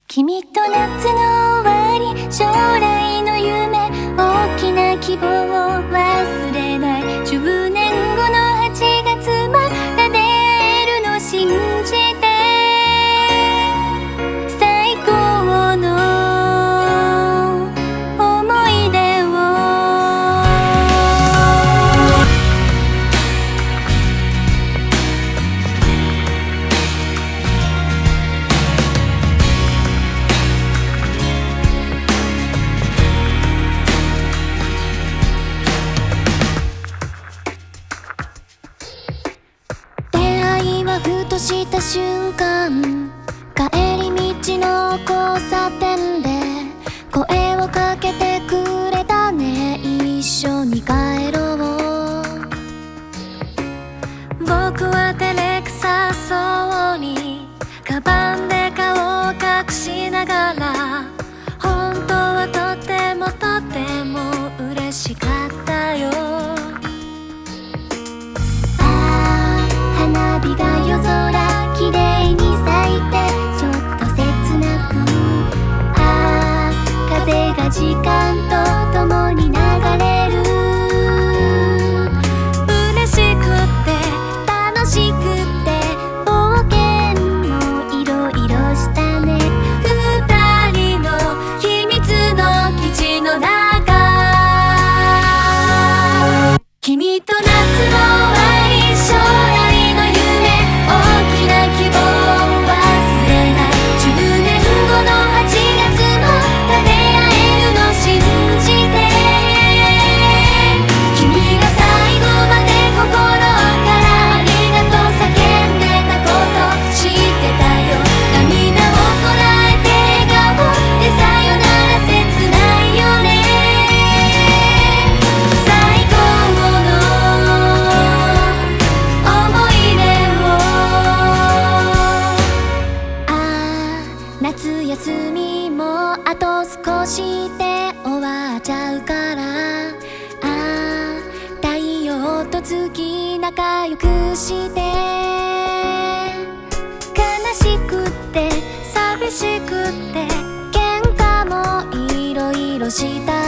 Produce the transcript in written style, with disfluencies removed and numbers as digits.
君と夏の終わり、将来の夢、大きな希望を忘れない。10年後の8月また出会えるの信じて、最高の思い出を。ふとした瞬間、帰り道の交差点で声をかけてくれたね。一緒に帰ろう。僕は照れくさそうにカバンで顔を隠しながら、本当はとても嬉しかったよ。花火が夜空きれいに咲いて、ちょっと切なく、風が時間とともに流れる。嬉しくって楽しくって冒険もいろいろしたね。二人の秘密の基地の中、君と夏の終わり、将来夏休みもあと少しで終わっちゃうから、太陽と月仲良くして、悲しくって寂しくって喧嘩もいろいろした